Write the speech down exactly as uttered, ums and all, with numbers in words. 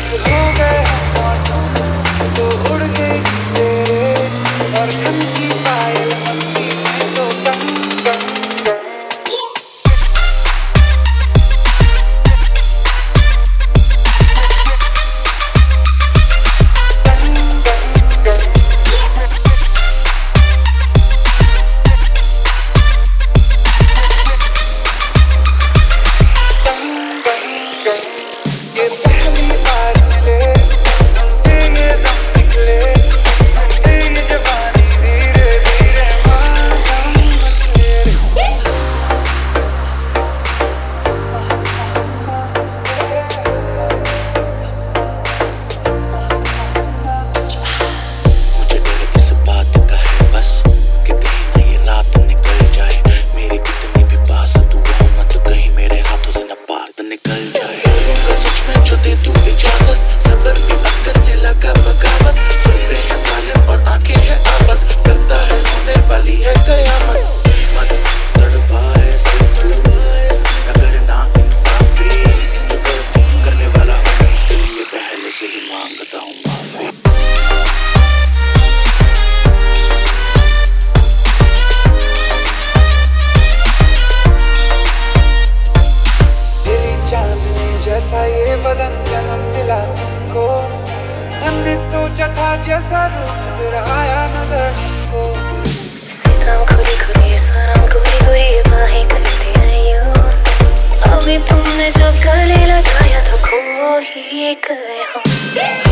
हो गए हम तो उड़ गई तेरे और धन की पायल मस्ती में तो गंग गंग गंग। जैसा ये बदन जन्म दिला तुमको, हमने सोचा था जैसा रूप तेरा आया नजर को। सितम खुली खुली सनम खुली खुली बाहें करते आयो, अभी तुमने जब गले लगाया तो खो ही गए हम।